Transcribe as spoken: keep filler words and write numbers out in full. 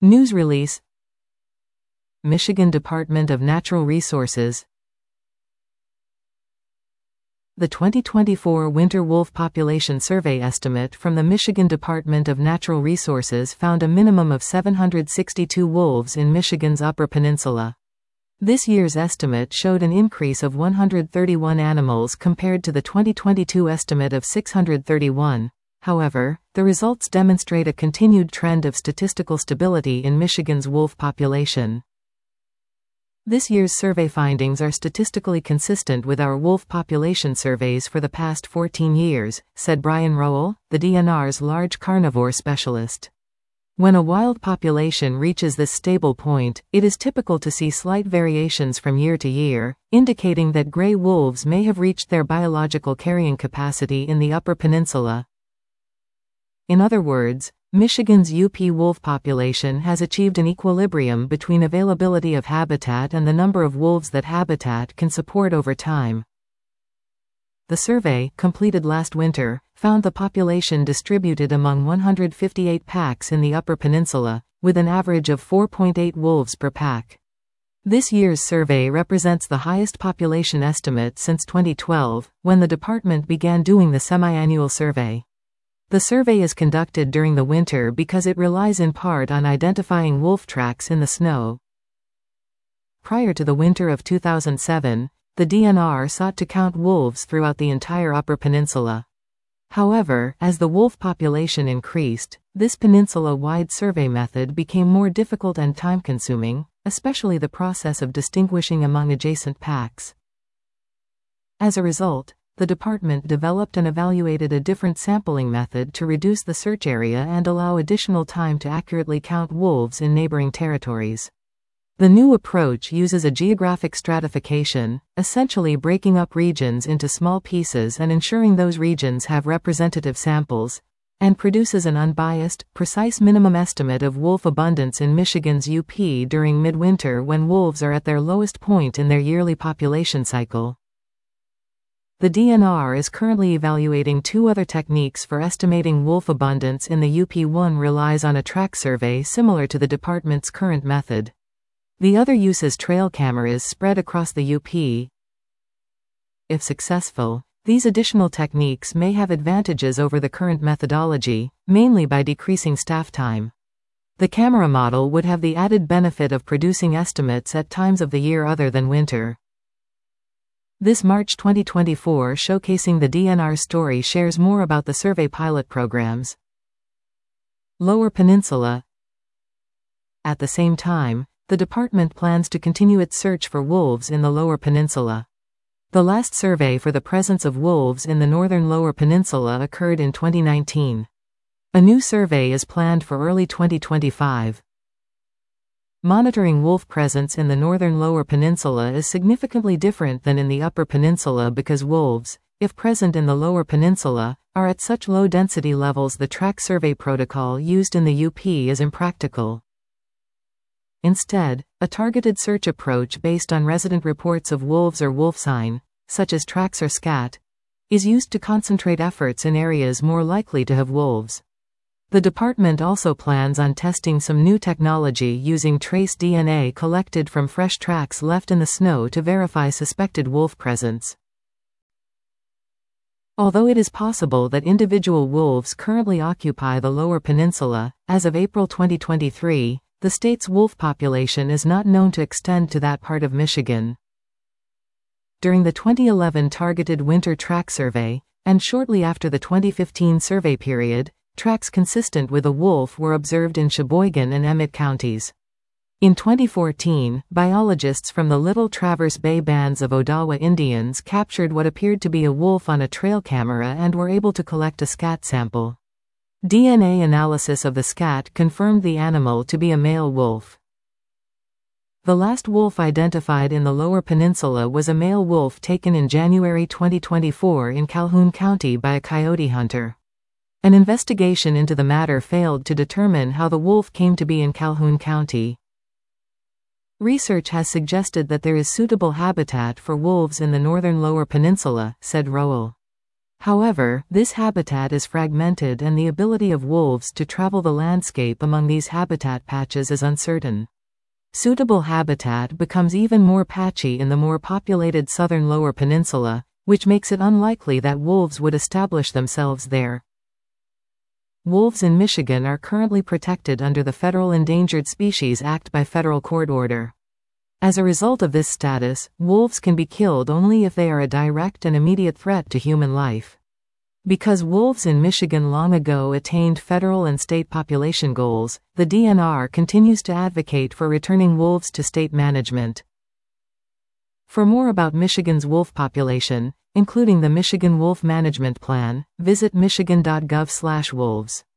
News release. Michigan Department of Natural Resources. The twenty twenty-four Winter Wolf Population Survey estimate from the Michigan Department of Natural Resources found a minimum of seven hundred sixty-two wolves in Michigan's Upper Peninsula. This year's estimate showed an increase of one hundred thirty-one animals compared to the twenty twenty-two estimate of six hundred thirty-one. However, the results demonstrate a continued trend of statistical stability in Michigan's wolf population. This year's survey findings are statistically consistent with our wolf population surveys for the past fourteen years, said Brian Rowell, the D N R's large carnivore specialist. When a wild population reaches this stable point, it is typical to see slight variations from year to year, indicating that gray wolves may have reached their biological carrying capacity in the Upper Peninsula. In other words, Michigan's U P wolf population has achieved an equilibrium between availability of habitat and the number of wolves that habitat can support over time. The survey, completed last winter, found the population distributed among one hundred fifty-eight packs in the Upper Peninsula, with an average of four point eight wolves per pack. This year's survey represents the highest population estimate since twenty twelve, when the department began doing the semi-annual survey. The survey is conducted during the winter because it relies in part on identifying wolf tracks in the snow. Prior to the winter of two thousand seven, the D N R sought to count wolves throughout the entire Upper Peninsula. However, as the wolf population increased, this peninsula-wide survey method became more difficult and time-consuming, especially the process of distinguishing among adjacent packs. As a result, the department developed and evaluated a different sampling method to reduce the search area and allow additional time to accurately count wolves in neighboring territories. The new approach uses a geographic stratification, essentially breaking up regions into small pieces and ensuring those regions have representative samples, and produces an unbiased, precise minimum estimate of wolf abundance in Michigan's U P during midwinter when wolves are at their lowest point in their yearly population cycle. The D N R is currently evaluating two other techniques for estimating wolf abundance in the U P. One relies on a track survey similar to the department's current method. The other uses trail cameras spread across the U P. If successful, these additional techniques may have advantages over the current methodology, mainly by decreasing staff time. The camera model would have the added benefit of producing estimates at times of the year other than winter. This March twenty twenty-four Showcasing the D N R story shares more about the survey pilot programs. Lower Peninsula. At the same time, the department plans to continue its search for wolves in the Lower Peninsula. The last survey for the presence of wolves in the northern Lower Peninsula occurred in twenty nineteen. A new survey is planned for early twenty twenty-five. Monitoring wolf presence in the northern Lower Peninsula is significantly different than in the Upper Peninsula because wolves, if present in the Lower Peninsula, are at such low density levels the track survey protocol used in the U P is impractical. Instead, a targeted search approach based on resident reports of wolves or wolf sign, such as tracks or scat, is used to concentrate efforts in areas more likely to have wolves. The department also plans on testing some new technology using trace D N A collected from fresh tracks left in the snow to verify suspected wolf presence. Although it is possible that individual wolves currently occupy the Lower Peninsula, as of April twenty twenty-three, the state's wolf population is not known to extend to that part of Michigan. During the twenty eleven targeted winter track survey, and shortly after the twenty fifteen survey period, tracks consistent with a wolf were observed in Sheboygan and Emmett counties. In twenty fourteen, biologists from the Little Traverse Bay bands of Odawa Indians captured what appeared to be a wolf on a trail camera and were able to collect a scat sample. D N A analysis of the scat confirmed the animal to be a male wolf. The last wolf identified in the Lower Peninsula was a male wolf taken in January twenty twenty-four in Calhoun County by a coyote hunter. An investigation into the matter failed to determine how the wolf came to be in Calhoun County. Research has suggested that there is suitable habitat for wolves in the northern Lower Peninsula, said Rowell. However, this habitat is fragmented and the ability of wolves to travel the landscape among these habitat patches is uncertain. Suitable habitat becomes even more patchy in the more populated southern Lower Peninsula, which makes it unlikely that wolves would establish themselves there. Wolves in Michigan are currently protected under the Federal Endangered Species Act by federal court order. As a result of this status, wolves can be killed only if they are a direct and immediate threat to human life. Because wolves in Michigan long ago attained federal and state population goals, the D N R continues to advocate for returning wolves to state management. For more about Michigan's wolf population, including the Michigan Wolf Management Plan, visit michigan dot gov slash wolves.